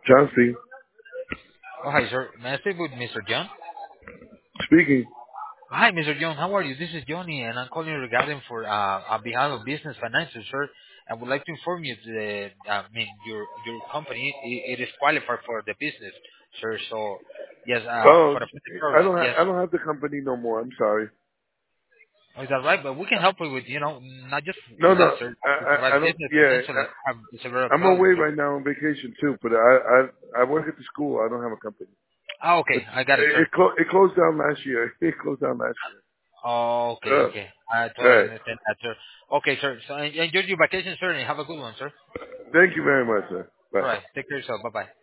John speaking. Oh, hi, sir. May I speak with Mr. John? Speaking. Hi, Mr. John. How are you? This is Johnny, and I'm calling regarding for on behalf of Business Financial, sir. I would like to inform you that your company it is qualified for the business, sir. So yes, Oh, for the program, yes. I don't have the company no more. I'm sorry. Oh, is that right? But we can help you with not just No, with no. that, sir. To I provide don't. business Yeah, financial like have several I'm products. away right now on vacation too. But I work at the school. I don't have a company. Ah, okay, It's I got it, sir. it closed down last year. It closed down last year. Oh, okay, Uh, okay. I all totally right. understand that, sir. Okay, sir. So enjoy your vacation, sir, and have a good one, sir. Thank you very much, sir. All Bye. right. Take care of yourself. Bye-bye.